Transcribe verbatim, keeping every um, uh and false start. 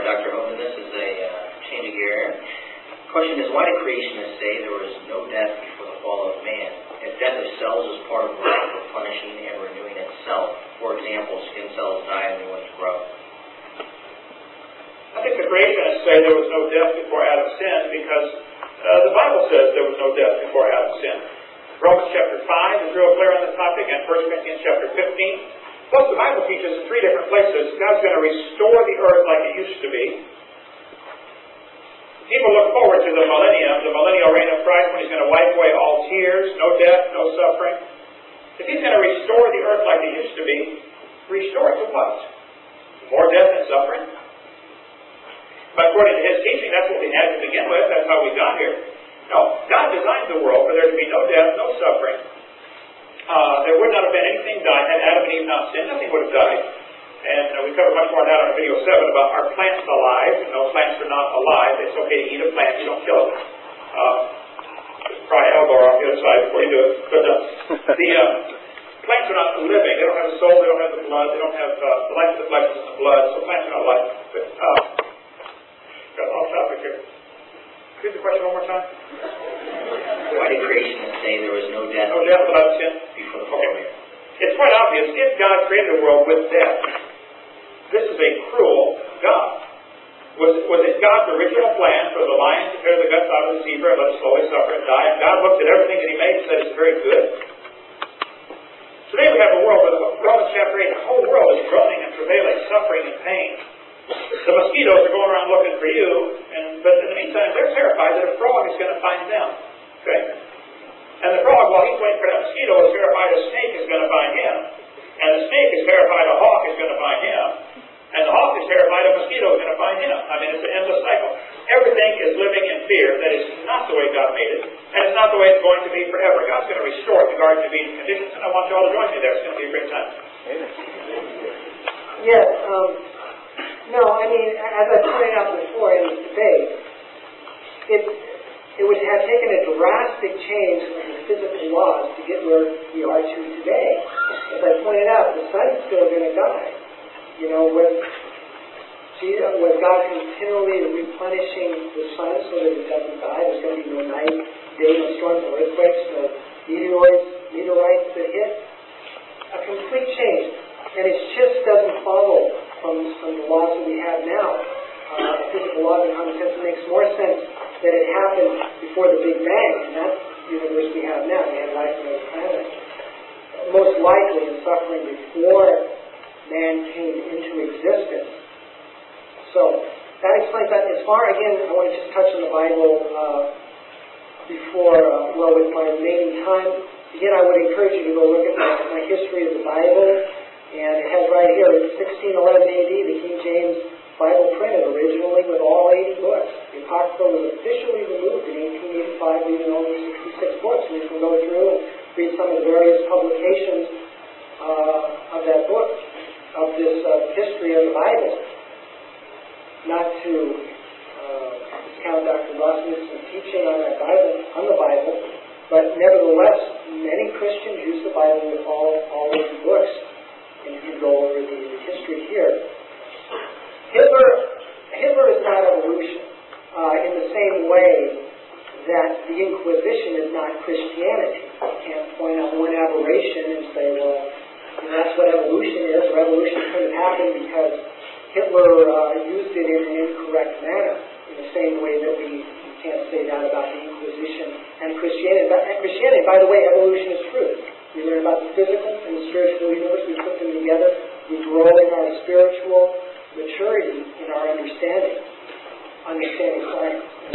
morning, Doctor Hogan. This is a uh, change of gear. The question is, why did creationists say there was no death before the fall of man? If death of cells is part of life replenishing and renewing itself, for example, skin cells die and new ones grow. I think the creationists say there was no death before Adam sinned because uh, the Bible says there was no death before Adam sinned. Romans chapter five is real clear on this topic, and First Corinthians chapter fifteen. Plus, the Bible teaches in three different places God's going to restore the earth like it used to be. People look forward to the millennium, the millennial reign of Christ, when He's going to wipe away all tears, no death, no suffering. If He's going to restore the earth like it used to be, restore it to what? More death and suffering? But according to His teaching, that's what we had to begin with. That's how we got here. No, God designed the world for there to be no death, no suffering. Uh, there would not have been anything died had Adam and Eve not sinned. Nothing would have died. And uh, we covered much more of that on video seven about are plants alive? No, plants are not alive. It's okay to eat a plant. You don't kill it. Uh, try elbow off the other side before you do it. But uh, the uh, plants are not living. They don't have a soul. They don't have the blood. They don't have uh, the life of the flesh is in the blood. So plants are not alive. But, uh, got off topic here. Read the question one more time. Why did creationists say there was no death? No death without sin? Before the fall of man. It's quite obvious. If God created a world with death, this is a cruel God. Was it, was it God's original plan for the lion to tear the guts out of the zebra and let it slowly suffer and die? And God looked at everything that He made and said it's very good. Today we have a world where Romans chapter eight, the whole world is groaning and travailing, suffering and pain. The mosquitoes are going around looking for you, and but in the meantime they're terrified that a frog is going to find them. Okay? And the frog, while he's waiting for that mosquito, is terrified a snake is going to find him. And the snake is terrified a hawk is going to find him. And the hawk is terrified a mosquito is going to find him. I mean, it's an endless cycle. Everything is living in fear. That is not the way God made it. And it's not the way it's going to be forever. God's going to restore the Garden of Eden conditions, and I want you all to join me there. It's going to be a great time. Yes, um, no, I mean, as I pointed out before in this debate, it, it would have taken a drastic change in the physical laws to get where we are to today. As I pointed out, the sun's still going to die. You know, was, was God continually replenishing the sun so that it doesn't die? There's going to be no night, day, no storms, no earthquakes, no meteoroids, meteorites that hit. A complete change. And it just doesn't follow from, from the laws that we have now. Uh, physical laws and common sense. It makes more sense that it happened before the Big Bang, and that's the universe we have now. We had life on other planets. Most likely the suffering before man came into existence. So that explains that. As far, again, I want to just touch on the Bible uh, before, uh, well, with my remaining time. Again, I would encourage you to go look at my, my history of the Bible. And it has right here, in sixteen eleven A D, the King James Bible printed originally with all eighty books. The Apocrypha was officially removed in eighteen eighty-five, leaving only sixty-six books. And you can go through and read some of the various publications uh, of that book, of this uh, history of the Bible. Not to uh, discount Doctor Rasmussen's teaching on that Bible, on the Bible, but nevertheless, many Christians use the Bible with all, all eighty books. And you can go over the, the history here. Hitler, Hitler is not evolution uh, in the same way that the Inquisition is not Christianity. You can't point out one aberration and say, well, you know, that's what evolution is. Revolution couldn't happen because Hitler uh, used it in an incorrect manner. In the same way that we, we can't say that about the Inquisition and Christianity. But, and Christianity, by the way, evolution is true. We learn about the physical and the spiritual universe. We put them together. We grow in our spiritual maturity in our understanding, understanding science.